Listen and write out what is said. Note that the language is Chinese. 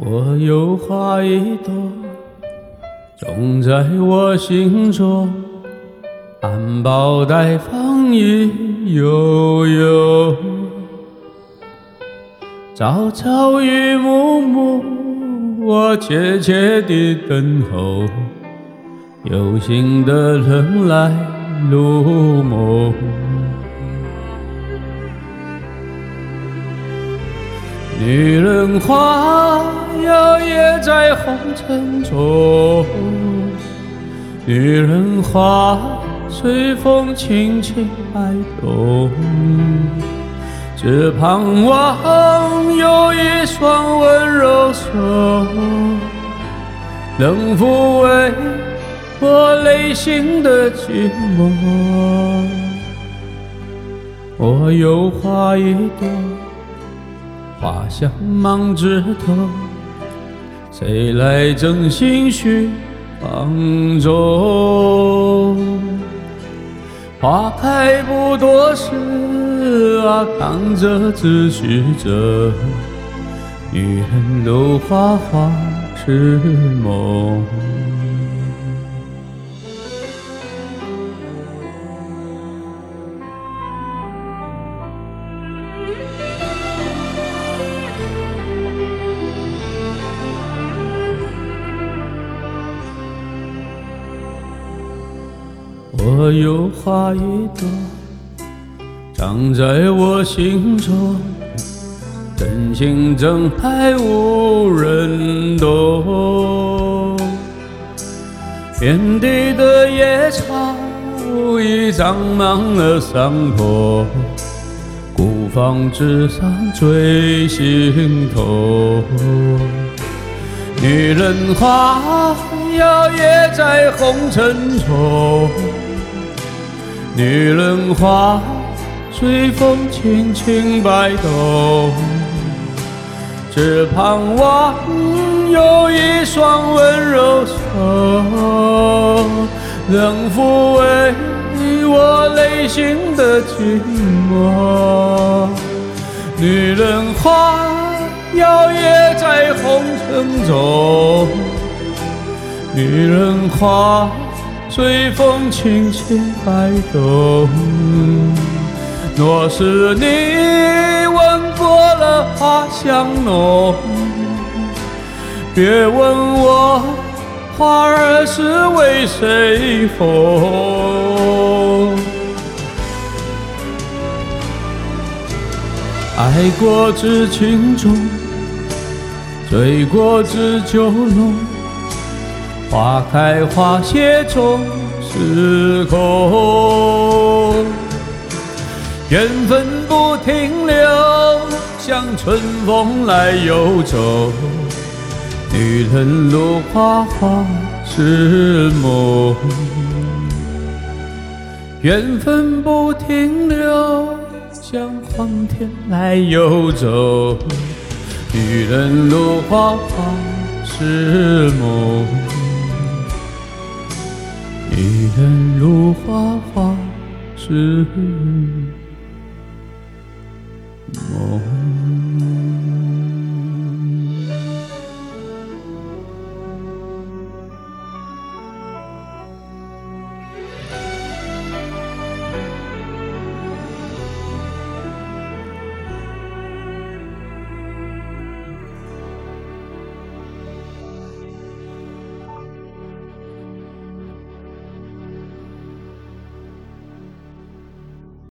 我有花一朵，种在我心中，含苞待放意悠悠。朝朝与暮暮，我切切地等候，有心的人来入梦。女人花摇曳在红尘中，女人花随风轻轻摆动，只盼望有一双温柔手，能抚慰我内心的寂寞。我有花一朵，花香满枝头，谁来真心续放纵？花开不多时啊，看着只虚着，女人如花，花是梦。我有花一朵，长在我心中，真情真爱无人懂。遍地的野草已长满了伤口，孤芳自赏最心痛。女人花摇曳在红尘中，女人花随风轻轻摆动，只盼望有一双温柔手，能抚慰我内心的寂寞。女人花摇曳在红尘中，女人花随风轻轻摆动。若是你闻过了花香浓，别问我花儿是为谁红。爱过知情重，醉过知酒浓，花开花谢终是空。缘分不停留，像春风来又走，女人如花，花是梦。缘分不停留，像黄天来又走，女人如花，花是梦。女人如花，花是梦。